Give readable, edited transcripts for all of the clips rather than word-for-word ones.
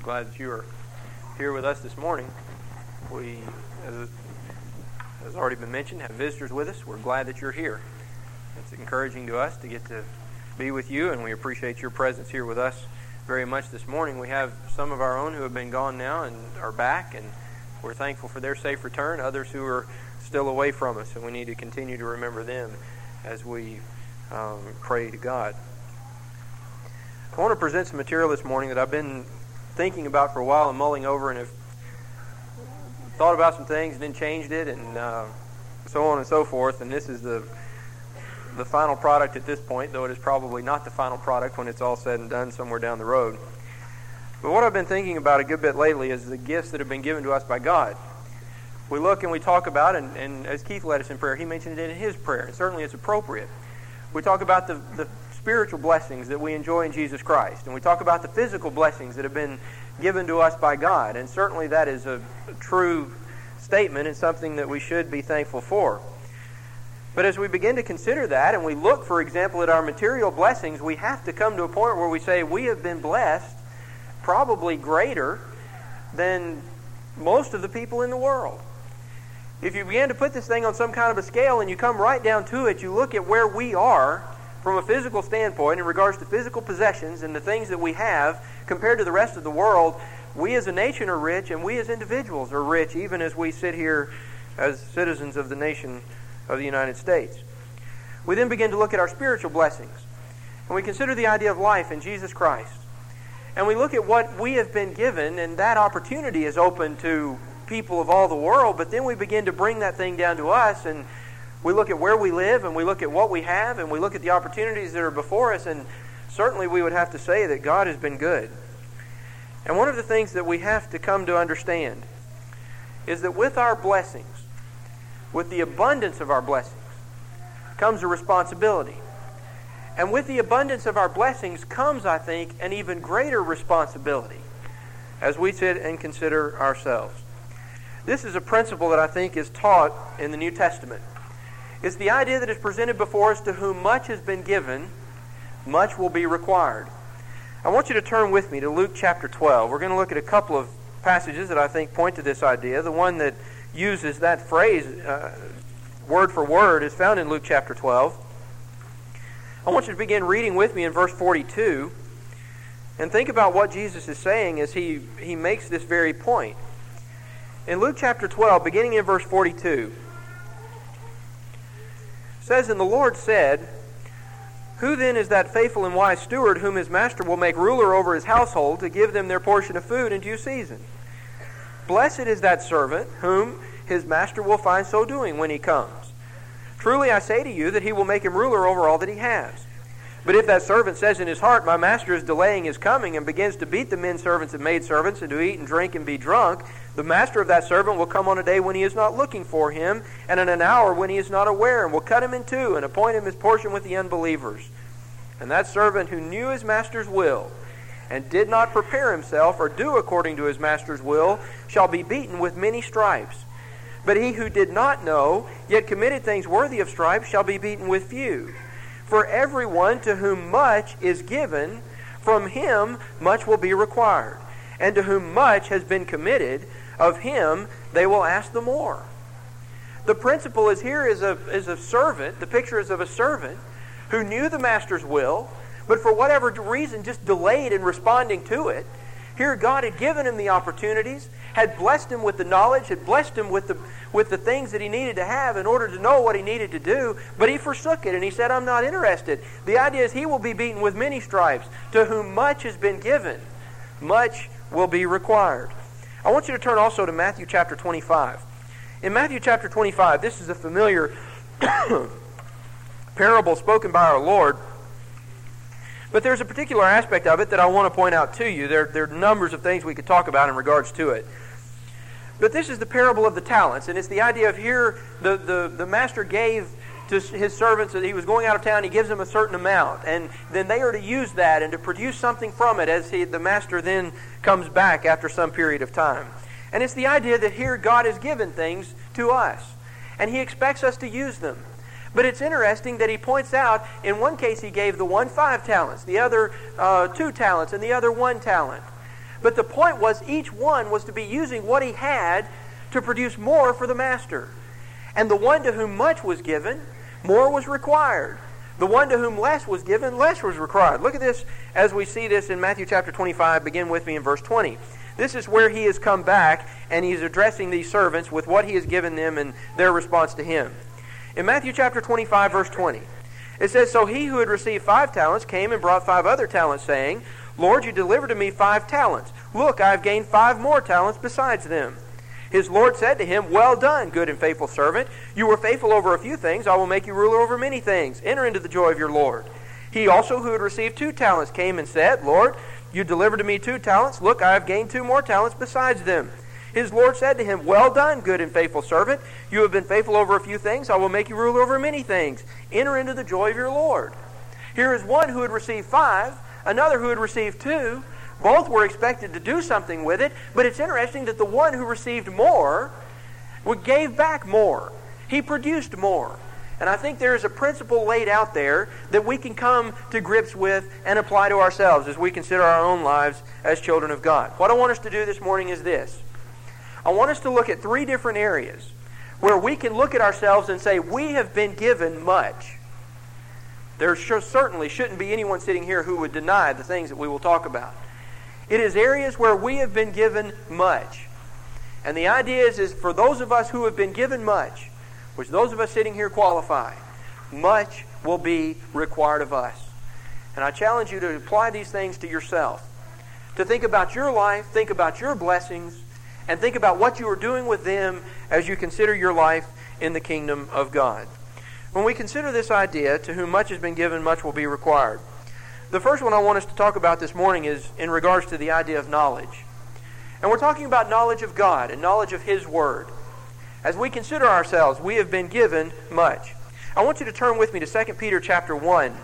glad that you are here with us this morning. We, as has already been mentioned, have visitors with us. We're glad that you're here. It's encouraging to us to get to be with you, and we appreciate your presence here with us very much this morning. We have some of our own who have been gone now and are back, and we're thankful for their safe return. Others who are still away from us, and we need to continue to remember them as we pray to God. I want to present some material this morning that I've been thinking about for a while and mulling over, and have thought about some things and then changed it, and so on and so forth. And this is the final product at this point, though it is probably not the final product when it's all said and done somewhere down the road. But what I've been thinking about a good bit lately is the gifts that have been given to us by God. We look and we talk about, and as Keith led us in prayer, he mentioned it in his prayer, and certainly it's appropriate. We talk about the spiritual blessings that we enjoy in Jesus Christ, and we talk about the physical blessings that have been given to us by God, and certainly that is a true statement and something that we should be thankful for. But as we begin to consider that, and we look, for example, at our material blessings, we have to come to a point where we say we have been blessed probably greater than most of the people in the world. If you begin to put this thing on some kind of a scale and you come right down to it, you look at where we are from a physical standpoint in regards to physical possessions and the things that we have compared to the rest of the world, we as a nation are rich, and we as individuals are rich, even as we sit here as citizens of the nation of the United States. We then begin to look at our spiritual blessings, and we consider the idea of life in Jesus Christ. And we look at what we have been given, and that opportunity is open to people of all the world, but then we begin to bring that thing down to us, and we look at where we live, and we look at what we have, and we look at the opportunities that are before us, and certainly we would have to say that God has been good. And one of the things that we have to come to understand is that with our blessings, with the abundance of our blessings, comes a responsibility. And with the abundance of our blessings comes, I think, an even greater responsibility as we sit and consider ourselves. This is a principle that I think is taught in the New Testament. It's the idea that is presented before us: to whom much has been given, much will be required. I want you to turn with me to Luke chapter 12. We're going to look at a couple of passages that I think point to this idea. The one that uses that phrase word for word is found in Luke chapter 12. I want you to begin reading with me in verse 42 and think about what Jesus is saying as he makes this very point. In Luke chapter 12, beginning in verse 42, it says, "And the Lord said, Who then is that faithful and wise steward whom his master will make ruler over his household to give them their portion of food in due season? Blessed is that servant whom his master will find so doing when he comes. Truly I say to you that he will make him ruler over all that he has. But if that servant says in his heart, My master is delaying his coming, and begins to beat the men servants and maid servants, and to eat and drink and be drunk, the master of that servant will come on a day when he is not looking for him, and in an hour when he is not aware, and will cut him in two, and appoint him his portion with the unbelievers. And that servant who knew his master's will, and did not prepare himself or do according to his master's will, shall be beaten with many stripes. But he who did not know, yet committed things worthy of stripes, shall be beaten with few. For everyone to whom much is given, from him much will be required. And to whom much has been committed, of him they will ask the more." The principle is here is a servant. The picture is of a servant who knew the master's will, but for whatever reason just delayed in responding to it. Here God had given him the opportunities, had blessed him with the knowledge, had blessed him with the things that he needed to have in order to know what he needed to do, but he forsook it and he said, "I'm not interested." The idea is he will be beaten with many stripes. To whom much has been given, much will be required. I want you to turn also to Matthew chapter 25. In Matthew chapter 25, this is a familiar parable spoken by our Lord. But there's a particular aspect of it that I want to point out to you. There are numbers of things we could talk about in regards to it. But this is the parable of the talents, and it's the idea of here the master gave to his servants that he was going out of town. He gives them a certain amount, and then they are to use that and to produce something from it as the master then comes back after some period of time. And it's the idea that here God has given things to us, and he expects us to use them. But it's interesting that he points out, in one case he gave the one 5 talents, the other 2 talents, and the other 1 talent. But the point was each one was to be using what he had to produce more for the master. And the one to whom much was given, more was required. The one to whom less was given, less was required. Look at this as we see this in Matthew chapter 25. Begin with me in verse 20. This is where he has come back and he's addressing these servants with what he has given them and their response to him. In Matthew chapter 25, verse 20, it says, "So he who had received 5 talents came and brought 5 other talents, saying, Lord, you delivered to me 5 talents. Look, I have gained 5 more talents besides them. His Lord said to him, Well done, good and faithful servant. You were faithful over a few things. I will make you ruler over many things. Enter into the joy of your Lord. He also who had received 2 talents came and said, Lord, you delivered to me 2 talents. Look, I have gained 2 more talents besides them. His Lord said to him, Well done, good and faithful servant. You have been faithful over a few things. I will make you ruler over many things. Enter into the joy of your Lord. Here is one who had received 5, another who had received 2. Both were expected to do something with it, but it's interesting that the one who received more gave back more. He produced more. And I think there is a principle laid out there that we can come to grips with and apply to ourselves as we consider our own lives as children of God. What I want us to do this morning is this. I want us to look at 3 different areas where we can look at ourselves and say, we have been given much. There certainly shouldn't be anyone sitting here who would deny the things that we will talk about. It is areas where we have been given much. And the idea is for those of us who have been given much, which those of us sitting here qualify, much will be required of us. And I challenge you to apply these things to yourself. To think about your life, think about your blessings, and think about what you are doing with them as you consider your life in the kingdom of God. When we consider this idea, to whom much has been given, much will be required. The first one I want us to talk about this morning is in regards to the idea of knowledge. And we're talking about knowledge of God and knowledge of His Word. As we consider ourselves, we have been given much. I want you to turn with me to 2 Peter chapter 1.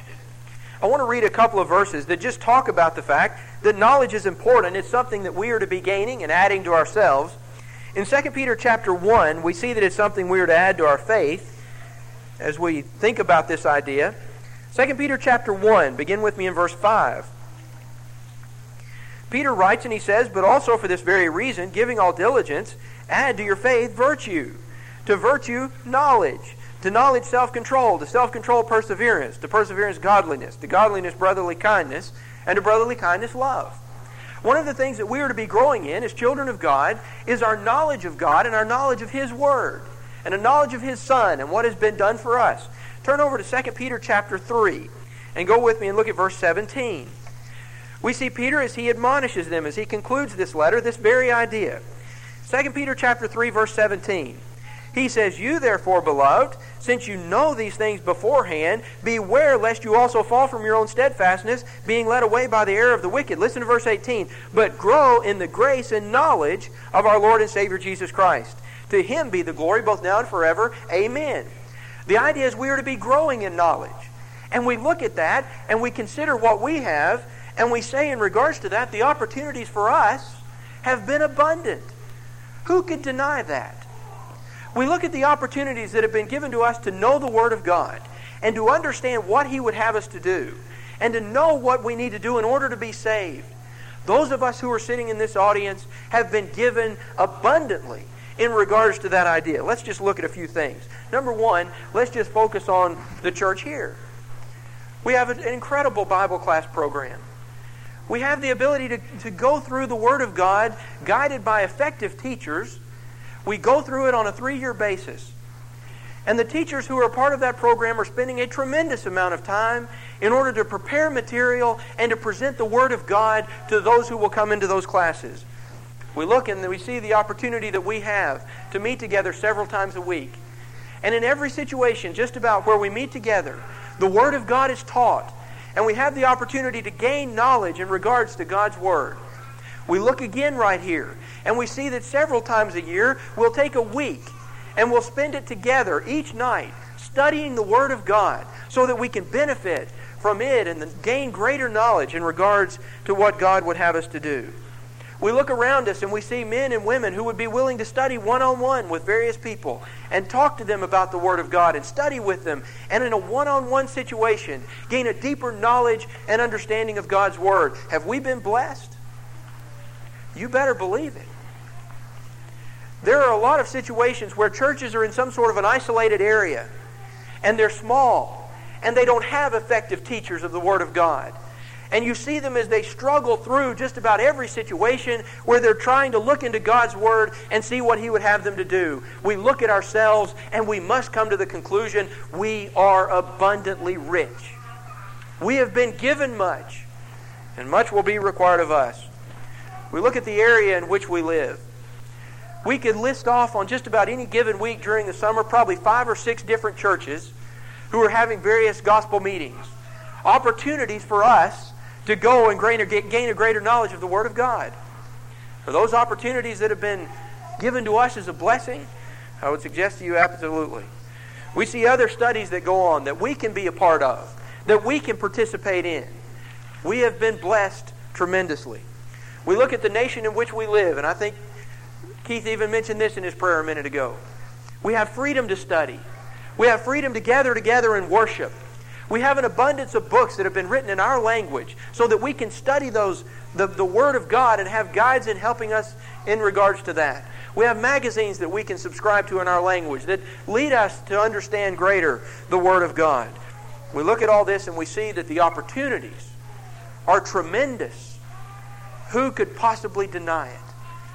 I want to read a couple of verses that just talk about the fact that knowledge is important. It's something that we are to be gaining and adding to ourselves. In 2 Peter chapter 1, we see that it's something we are to add to our faith as we think about this idea. 2 Peter chapter 1, begin with me in verse 5. Peter writes and he says, But also for this very reason, giving all diligence, add to your faith virtue. To virtue, knowledge. To knowledge, self-control. To self-control, perseverance. To perseverance, godliness. To godliness, brotherly kindness. And to brotherly kindness, love. One of the things that we are to be growing in as children of God is our knowledge of God and our knowledge of His Word. And a knowledge of His Son and what has been done for us. Turn over to 2 Peter chapter 3 and go with me and look at verse 17. We see Peter as he admonishes them, as he concludes this letter, this very idea. 2 Peter chapter 3 verse 17. He says, You therefore, beloved, since you know these things beforehand, beware lest you also fall from your own steadfastness, being led away by the error of the wicked. Listen to verse 18. But grow in the grace and knowledge of our Lord and Savior Jesus Christ. To Him be the glory both now and forever. Amen. The idea is we are to be growing in knowledge. And we look at that and we consider what we have and we say in regards to that, the opportunities for us have been abundant. Who could deny that? We look at the opportunities that have been given to us to know the Word of God and to understand what He would have us to do and to know what we need to do in order to be saved. Those of us who are sitting in this audience have been given abundantly in regards to that idea. Let's just look at a few things. Number one, let's just focus on the church here. We have an incredible Bible class program. We have the ability to go through the Word of God guided by effective teachers. We go through it on a 3-year basis. And the teachers who are part of that program are spending a tremendous amount of time in order to prepare material and to present the Word of God to those who will come into those classes. We look and we see the opportunity that we have to meet together several times a week. And in every situation, just about where we meet together, the Word of God is taught. And we have the opportunity to gain knowledge in regards to God's Word. We look again right here, and we see that several times a year, we'll take a week, and we'll spend it together each night, studying the Word of God, so that we can benefit from it and gain greater knowledge in regards to what God would have us to do. We look around us and we see men and women who would be willing to study one-on-one with various people and talk to them about the Word of God and study with them and in a one-on-one situation gain a deeper knowledge and understanding of God's Word. Have we been blessed? You better believe it. There are a lot of situations where churches are in some sort of an isolated area, and they're small, and they don't have effective teachers of the Word of God. And you see them as they struggle through just about every situation where they're trying to look into God's Word and see what He would have them to do. We look at ourselves and we must come to the conclusion we are abundantly rich. We have been given much, and much will be required of us. We look at the area in which we live. We could list off on just about any given week during the summer probably 5 or 6 different churches who are having various gospel meetings. Opportunities for us to go and gain a greater knowledge of the Word of God. Are those opportunities that have been given to us as a blessing? I would suggest to you absolutely. We see other studies that go on that we can be a part of, that we can participate in. We have been blessed tremendously. We look at the nation in which we live, and I think Keith even mentioned this in his prayer a minute ago. We have freedom to study. We have freedom to gather together and worship. We have an abundance of books that have been written in our language so that we can study the Word of God and have guides in helping us in regards to that. We have magazines that we can subscribe to in our language that lead us to understand greater the Word of God. We look at all this and we see that the opportunities are tremendous. Who could possibly deny it?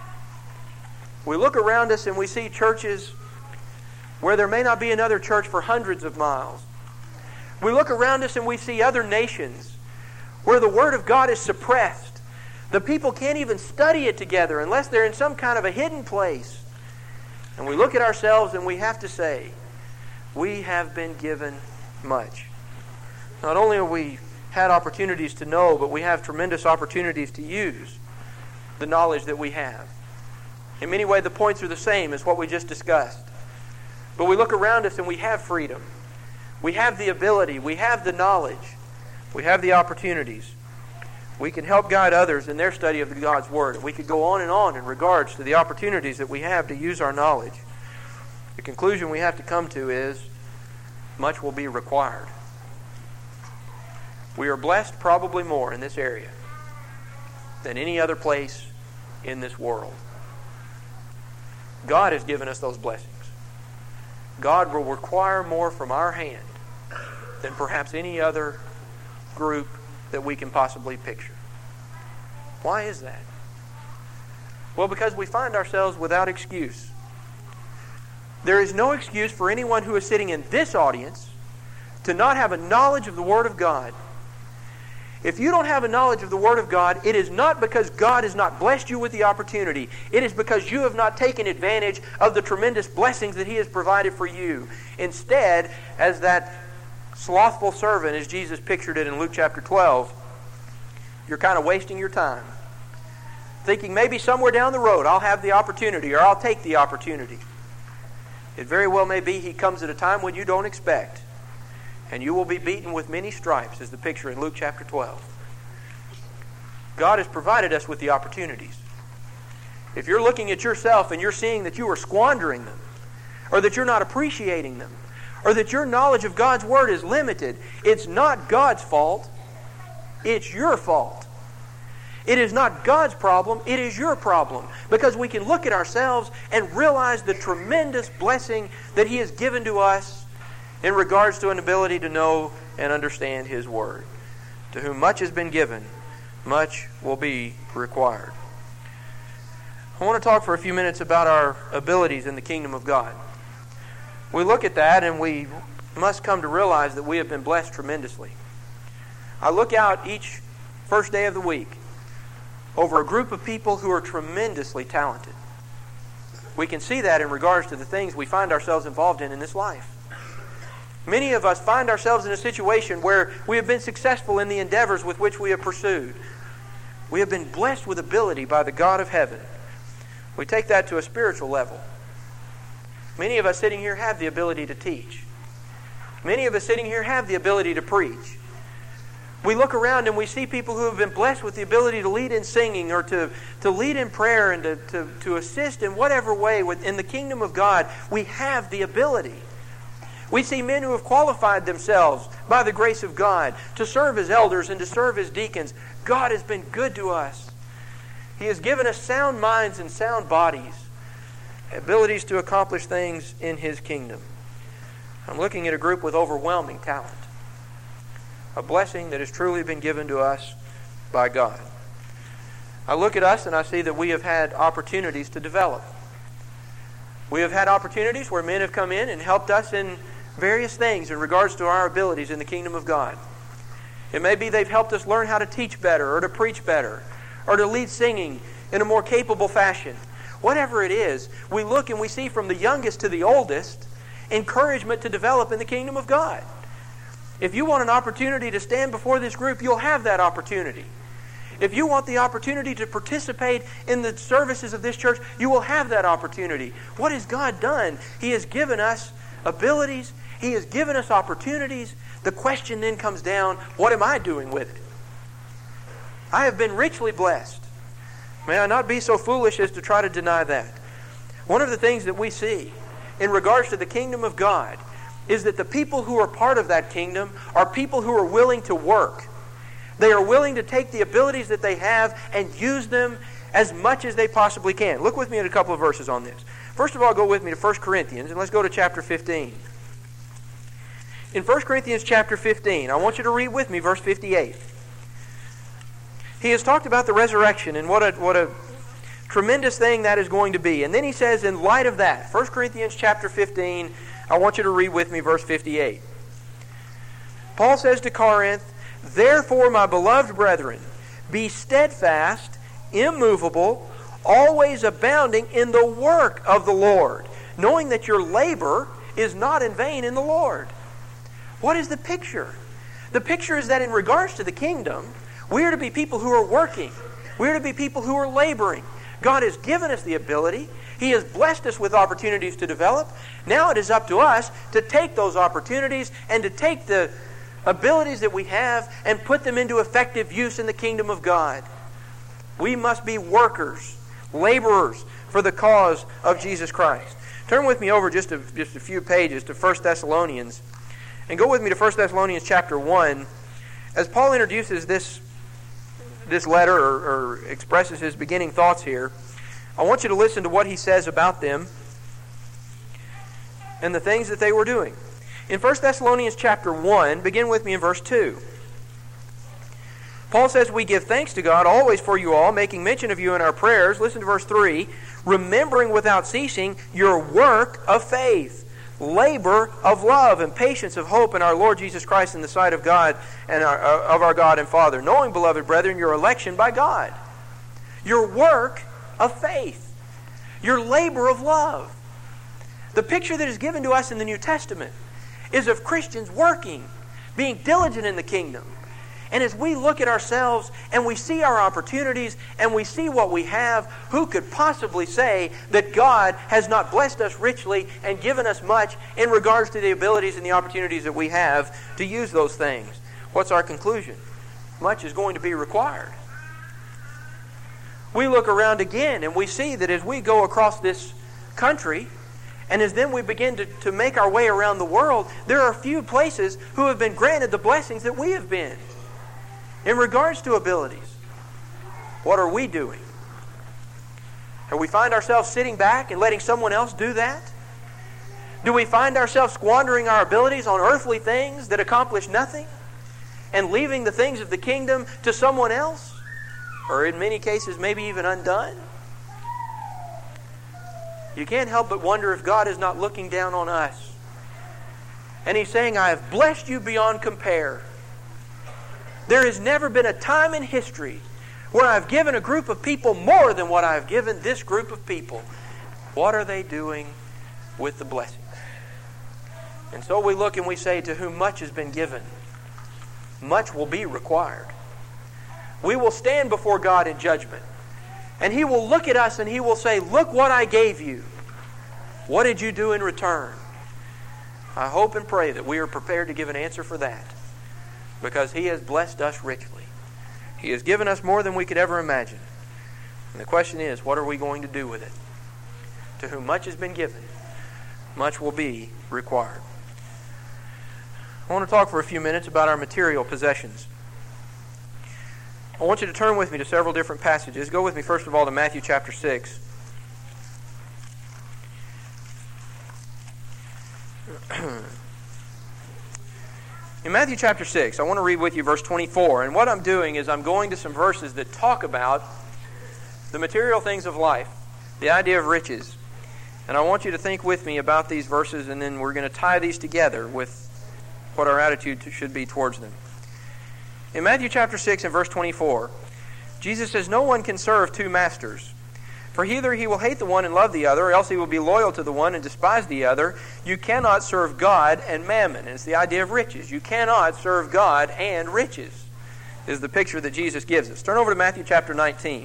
We look around us and we see churches where there may not be another church for hundreds of miles. We look around us and we see other nations where the Word of God is suppressed. The people can't even study it together unless they're in some kind of a hidden place. And we look at ourselves and we have to say, we have been given much. Not only have we had opportunities to know, but we have tremendous opportunities to use the knowledge that we have. In many ways, the points are the same as what we just discussed. But we look around us and we have freedom. We have the ability. We have the knowledge. We have the opportunities. We can help guide others in their study of God's Word. We could go on in regards to the opportunities that we have to use our knowledge. The conclusion we have to come to is much will be required. We are blessed probably more in this area than any other place in this world. God has given us those blessings. God will require more from our hand than perhaps any other group that we can possibly picture. Why is that? Well, because we find ourselves without excuse. There is no excuse for anyone who is sitting in this audience to not have a knowledge of the Word of God. If you don't have a knowledge of the Word of God, it is not because God has not blessed you with the opportunity. It is because you have not taken advantage of the tremendous blessings that He has provided for you. Instead, as that slothful servant, as Jesus pictured it in Luke chapter 12, you're kind of wasting your time. Thinking maybe somewhere down the road I'll have the opportunity or I'll take the opportunity. It very well may be He comes at a time when you don't expect. And you will be beaten with many stripes, as the picture in Luke chapter 12. God has provided us with the opportunities. If you're looking at yourself and you're seeing that you are squandering them, or that you're not appreciating them, or that your knowledge of God's Word is limited, it's not God's fault. It's your fault. It is not God's problem. It is your problem. Because we can look at ourselves and realize the tremendous blessing that He has given to us in regards to an ability to know and understand His Word. To whom much has been given, much will be required. I want to talk for a few minutes about our abilities in the kingdom of God. We look at that and we must come to realize that we have been blessed tremendously. I look out each first day of the week over a group of people who are tremendously talented. We can see that in regards to the things we find ourselves involved in this life. Many of us find ourselves in a situation where we have been successful in the endeavors with which we have pursued. We have been blessed with ability by the God of heaven. We take that to a spiritual level. Many of us sitting here have the ability to teach. Many of us sitting here have the ability to preach. We look around and we see people who have been blessed with the ability to lead in singing or to lead in prayer and to assist in whatever way in the kingdom of God. We have the ability. We see men who have qualified themselves by the grace of God to serve as elders and to serve as deacons. God has been good to us. He has given us sound minds and sound bodies, abilities to accomplish things in His kingdom. I'm looking at a group with overwhelming talent, a blessing that has truly been given to us by God. I look at us and I see that we have had opportunities to develop. We have had opportunities where men have come in and helped us in various things in regards to our abilities in the kingdom of God. It may be they've helped us learn how to teach better or to preach better or to lead singing in a more capable fashion. Whatever it is, we look and we see from the youngest to the oldest encouragement to develop in the kingdom of God. If you want an opportunity to stand before this group, you'll have that opportunity. If you want the opportunity to participate in the services of this church, you will have that opportunity. What has God done? He has given us abilities. He has given us opportunities. The question then comes down, what am I doing with it? I have been richly blessed. May I not be so foolish as to try to deny that. One of the things that we see in regards to the kingdom of God is that the people who are part of that kingdom are people who are willing to work. They are willing to take the abilities that they have and use them as much as they possibly can. Look with me at a couple of verses on this. First of all, go with me to 1 Corinthians, and let's go to chapter 15. In 1 Corinthians chapter 15, I want you to read with me verse 58. He has talked about the resurrection and what a tremendous thing that is going to be. And then he says, in light of that, 1 Corinthians chapter 15, I want you to read with me verse 58. Paul says to Corinth, "Therefore, my beloved brethren, be steadfast, immovable, always abounding in the work of the Lord, knowing that your labor is not in vain in the Lord." What is the picture? The picture is that in regards to the kingdom, we are to be people who are working. We are to be people who are laboring. God has given us the ability. He has blessed us with opportunities to develop. Now it is up to us to take those opportunities and to take the abilities that we have and put them into effective use in the kingdom of God. We must be workers, laborers for the cause of Jesus Christ. Turn with me over just a few pages to 1 Thessalonians. And go with me to 1 Thessalonians chapter 1. As Paul introduces this letter or expresses his beginning thoughts here, I want you to listen to what he says about them and the things that they were doing. In 1 Thessalonians chapter 1, begin with me in verse 2. Paul says, "We give thanks to God always for you all, making mention of you in our prayers." Listen to verse 3. "Remembering without ceasing your work of faith, labor of love, and patience of hope in our Lord Jesus Christ in the sight of God and of our God and Father. Knowing, beloved brethren, your election by God." Your work of faith. Your labor of love. The picture that is given to us in the New Testament is of Christians working, being diligent in the kingdom. And as we look at ourselves and we see our opportunities and we see what we have, who could possibly say that God has not blessed us richly and given us much in regards to the abilities and the opportunities that we have to use those things? What's our conclusion? Much is going to be required. We look around again and we see that as we go across this country, and as then we begin to make our way around the world, there are few places who have been granted the blessings that we have been. In regards to abilities, what are we doing? Do we find ourselves sitting back and letting someone else do that? Do we find ourselves squandering our abilities on earthly things that accomplish nothing and leaving the things of the kingdom to someone else? Or in many cases, maybe even undone? You can't help but wonder if God is not looking down on us. And He's saying, "I have blessed you beyond compare. There has never been a time in history where I've given a group of people more than what I've given this group of people." What are they doing with the blessings? And so we look and we say, to whom much has been given, much will be required. We will stand before God in judgment. And He will look at us and He will say, "Look what I gave you. What did you do in return?" I hope and pray that we are prepared to give an answer for that, because He has blessed us richly. He has given us more than we could ever imagine. And the question is, what are we going to do with it? To whom much has been given, much will be required. I want to talk for a few minutes about our material possessions. I want you to turn with me to several different passages. Go with me, first of all, to Matthew chapter 6. In Matthew chapter 6, I want to read with you verse 24. And what I'm doing is I'm going to some verses that talk about the material things of life, the idea of riches. And I want you to think with me about these verses, and then we're going to tie these together with what our attitude should be towards them. In Matthew chapter 6 and verse 24, Jesus says, "No one can serve two masters. For either he will hate the one and love the other, or else he will be loyal to the one and despise the other. You cannot serve God and mammon." And it's the idea of riches. You cannot serve God and riches is the picture that Jesus gives us. Turn over to Matthew chapter 19.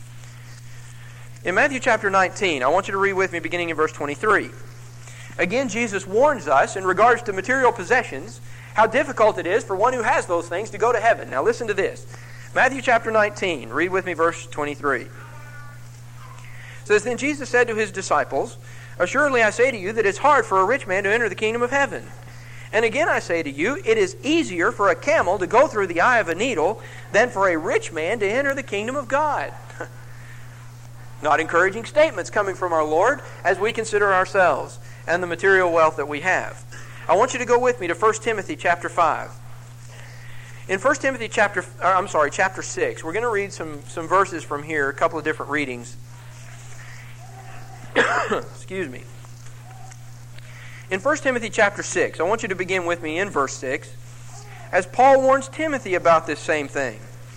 In Matthew chapter 19, I want you to read with me beginning in verse 23. Again, Jesus warns us in regards to material possessions, how difficult it is for one who has those things to go to heaven. Now listen to this. Matthew chapter 19, read with me verse 23. It says, "Then Jesus said to his disciples, 'Assuredly I say to you that it's hard for a rich man to enter the kingdom of heaven. And again I say to you, it is easier for a camel to go through the eye of a needle than for a rich man to enter the kingdom of God.'" Not encouraging statements coming from our Lord as we consider ourselves and the material wealth that we have. I want you to go with me to 1 Timothy chapter 5. In 1 Timothy chapter 6, we're going to read some verses from here, a couple of different readings. Excuse me. In 1 Timothy chapter 6, I want you to begin with me in verse 6, as Paul warns Timothy about this same thing.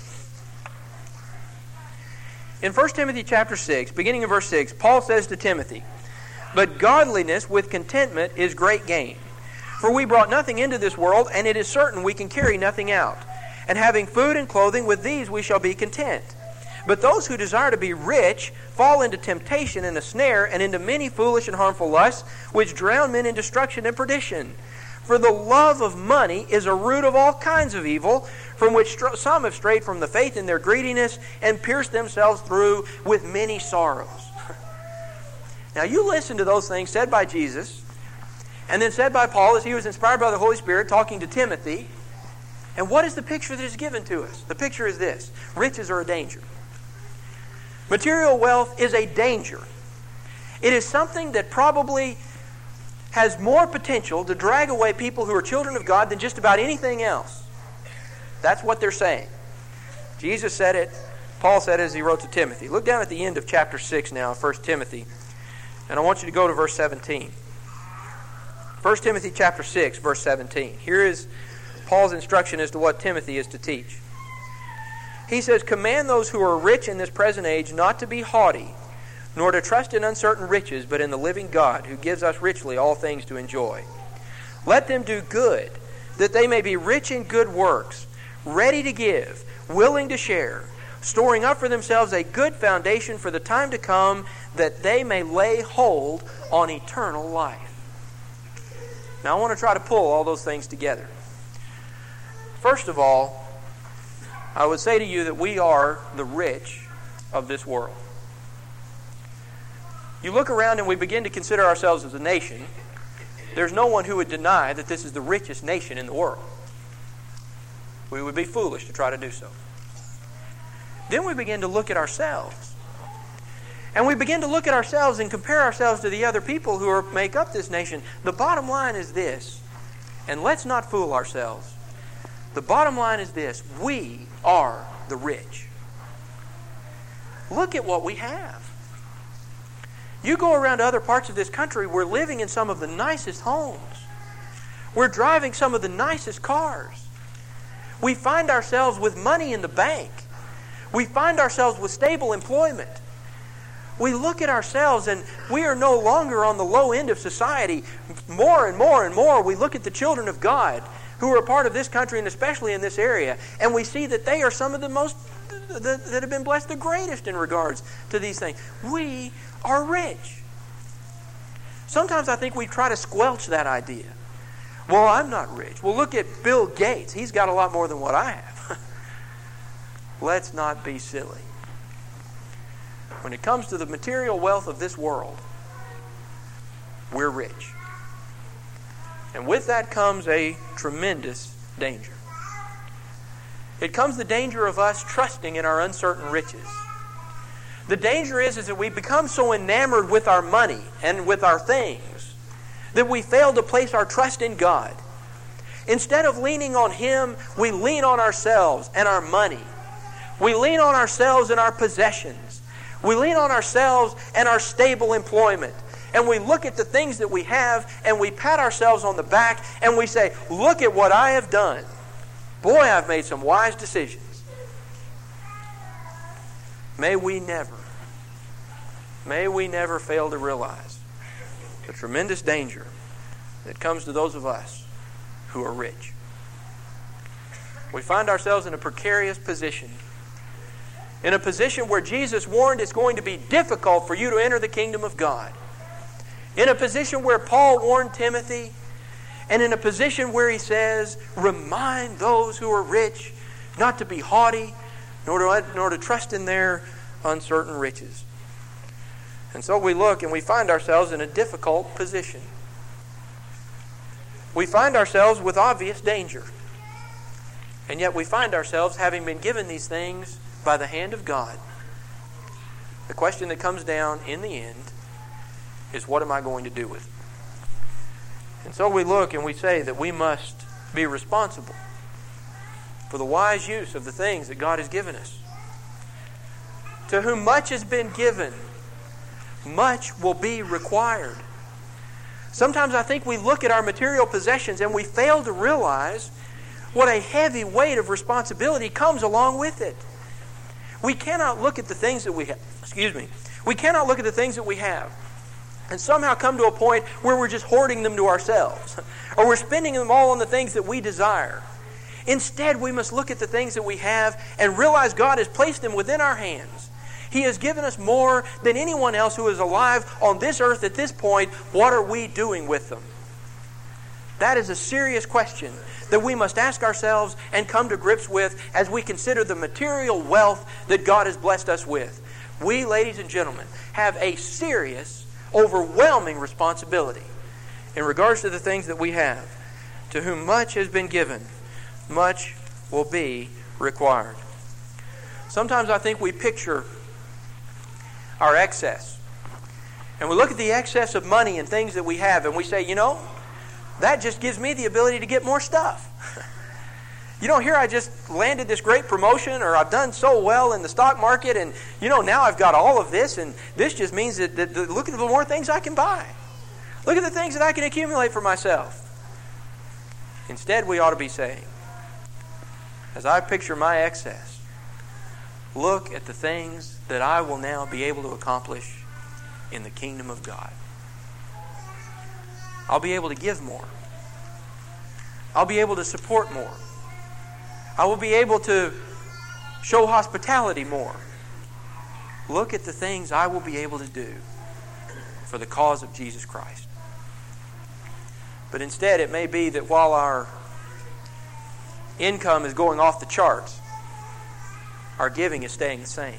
In 1 Timothy chapter 6, beginning in verse 6, Paul says to Timothy, "But godliness with contentment is great gain. For we brought nothing into this world, and it is certain we can carry nothing out. And having food and clothing, with these we shall be content. But those who desire to be rich fall into temptation and a snare, and into many foolish and harmful lusts, which drown men in destruction and perdition. For the love of money is a root of all kinds of evil, from which some have strayed from the faith in their greediness, and pierced themselves through with many sorrows." Now you listen to those things said by Jesus, and then said by Paul as he was inspired by the Holy Spirit talking to Timothy. And what is the picture that is given to us? The picture is this: riches are a danger. Material wealth is a danger. It is something that probably has more potential to drag away people who are children of God than just about anything else. That's what they're saying. Jesus said it. Paul said it as he wrote to Timothy. Look down at the end of chapter 6 now, 1 Timothy. And I want you to go to verse 17. 1 Timothy chapter 6, verse 17. Here is Paul's instruction as to what Timothy is to teach. He says, "Command those who are rich in this present age not to be haughty, nor to trust in uncertain riches, but in the living God, who gives us richly all things to enjoy. Let them do good, that they may be rich in good works, ready to give, willing to share, storing up for themselves a good foundation for the time to come, that they may lay hold on eternal life." Now I want to try to pull all those things together. First of all, I would say to you that we are the rich of this world. You look around and we begin to consider ourselves as a nation. There's no one who would deny that this is the richest nation in the world. We would be foolish to try to do so. Then we begin to look at ourselves. And we begin to look at ourselves and compare ourselves to the other people who make up this nation. The bottom line is this, and let's not fool ourselves. The bottom line is this: we are the rich. Look at what we have. You go around to other parts of this country, we're living in some of the nicest homes. We're driving some of the nicest cars. We find ourselves with money in the bank. We find ourselves with stable employment. We look at ourselves and we are no longer on the low end of society. More and more and more we look at the children of God who are a part of this country and especially in this area, and we see that they are some of the most that have been blessed, the greatest in regards to these things. We are rich. Sometimes I think we try to squelch that idea. Well, I'm not rich. Well, look at Bill Gates. He's got a lot more than what I have. Let's not be silly. When it comes to the material wealth of this world, we're rich. And with that comes a tremendous danger. it comes the danger of us trusting in our uncertain riches. The danger is that we become so enamored with our money and with our things that we fail to place our trust in God. Instead of leaning on Him, we lean on ourselves and our money. We lean on ourselves and our possessions. We lean on ourselves and our stable employment. And we look at the things that we have and we pat ourselves on the back and we say, look at what I have done. Boy, I've made some wise decisions. May we never fail to realize the tremendous danger that comes to those of us who are rich. We find ourselves in a precarious position. In a position where Jesus warned it's going to be difficult for you to enter the kingdom of God. In a position where Paul warned Timothy. And in a position where he says, remind those who are rich not to be haughty, nor to trust in their uncertain riches. And so we look and we find ourselves in a difficult position. We find ourselves with obvious danger. And yet we find ourselves having been given these things by the hand of God. The question that comes down in the end is, what am I going to do with it? And so we look and we say that we must be responsible for the wise use of the things that God has given us. To whom much has been given, much will be required. Sometimes I think we look at our material possessions and we fail to realize what a heavy weight of responsibility comes along with it. We cannot look at the things that we have. We cannot look at the things that we have and somehow come to a point where we're just hoarding them to ourselves, or we're spending them all on the things that we desire. Instead, we must look at the things that we have and realize God has placed them within our hands. He has given us more than anyone else who is alive on this earth at this point. What are we doing with them? That is a serious question that we must ask ourselves and come to grips with as we consider the material wealth that God has blessed us with. We, ladies and gentlemen, have a serious, overwhelming responsibility in regards to the things that we have. To whom much has been given, much will be required. Sometimes I think we picture our excess. And we look at the excess of money and things that we have and we say, that just gives me the ability to get more stuff. Here I just landed this great promotion, or I've done so well in the stock market, and now I've got all of this, and this just means that look at the more things I can buy. Look at the things that I can accumulate for myself. Instead, we ought to be saying, as I picture my excess, look at the things that I will now be able to accomplish in the kingdom of God. I'll be able to give more. I'll be able to support more. I will be able to show hospitality more. Look at the things I will be able to do for the cause of Jesus Christ. But instead, it may be that while our income is going off the charts, our giving is staying the same.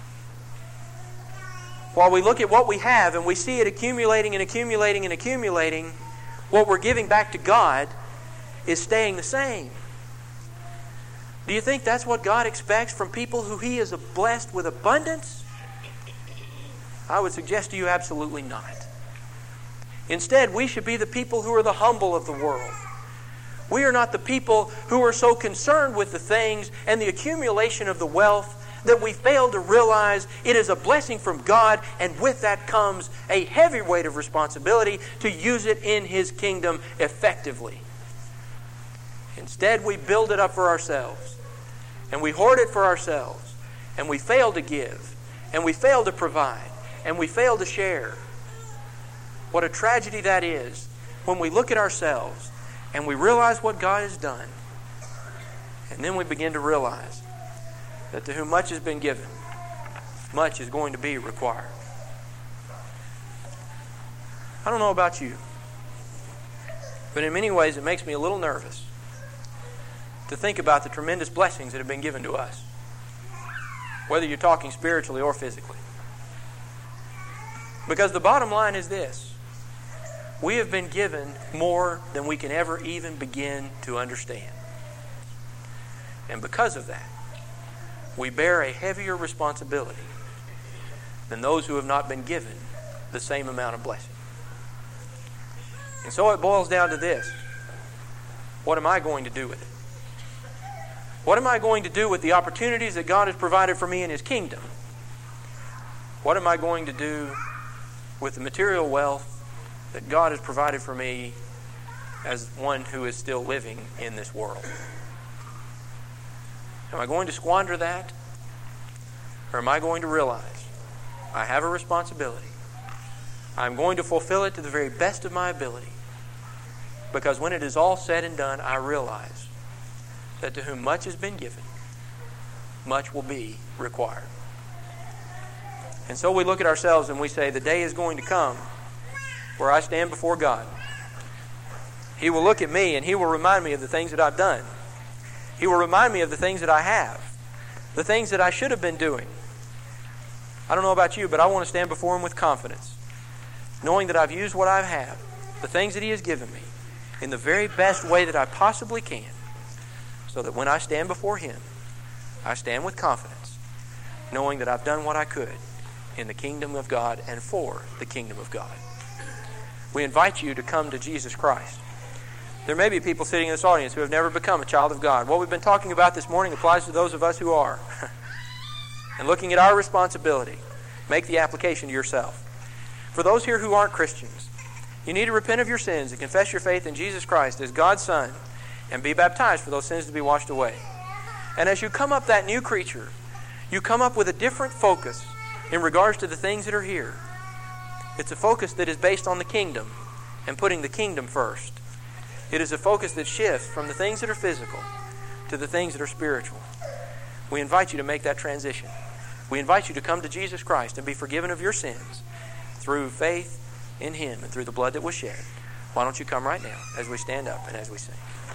While we look at what we have and we see it accumulating and accumulating and accumulating, what we're giving back to God is staying the same. Do you think that's what God expects from people who He has blessed with abundance? I would suggest to you absolutely not. Instead, we should be the people who are the humble of the world. We are not the people who are so concerned with the things and the accumulation of the wealth that we fail to realize it is a blessing from God, and with that comes a heavy weight of responsibility to use it in His kingdom effectively. Instead, we build it up for ourselves, and we hoard it for ourselves, and we fail to give, and we fail to provide, and we fail to share. What a tragedy that is when we look at ourselves and we realize what God has done, and then we begin to realize that to whom much has been given, much is going to be required. I don't know about you, but in many ways it makes me a little nervous to think about the tremendous blessings that have been given to us, whether you're talking spiritually or physically. Because the bottom line is this: we have been given more than we can ever even begin to understand. And because of that, we bear a heavier responsibility than those who have not been given the same amount of blessing. And so it boils down to this. What am I going to do with it? What am I going to do with the opportunities that God has provided for me in His kingdom? What am I going to do with the material wealth that God has provided for me as one who is still living in this world? Am I going to squander that? Or am I going to realize I have a responsibility? I'm going to fulfill it to the very best of my ability. Because when it is all said and done, I realize that to whom much has been given, much will be required. And so we look at ourselves and we say, the day is going to come where I stand before God. He will look at me and He will remind me of the things that I've done. He will remind me of the things that I have, the things that I should have been doing. I don't know about you, but I want to stand before Him with confidence, knowing that I've used what I have, the things that He has given me, in the very best way that I possibly can, so that when I stand before Him, I stand with confidence, knowing that I've done what I could in the kingdom of God and for the kingdom of God. We invite you to come to Jesus Christ. There may be people sitting in this audience who have never become a child of God. What we've been talking about this morning applies to those of us who are. And looking at our responsibility, make the application to yourself. For those here who aren't Christians, you need to repent of your sins and confess your faith in Jesus Christ as God's Son and be baptized for those sins to be washed away. And as you come up that new creature, you come up with a different focus in regards to the things that are here. It's a focus that is based on the kingdom and putting the kingdom first. It is a focus that shifts from the things that are physical to the things that are spiritual. We invite you to make that transition. We invite you to come to Jesus Christ and be forgiven of your sins through faith in Him and through the blood that was shed. Why don't you come right now as we stand up and as we sing?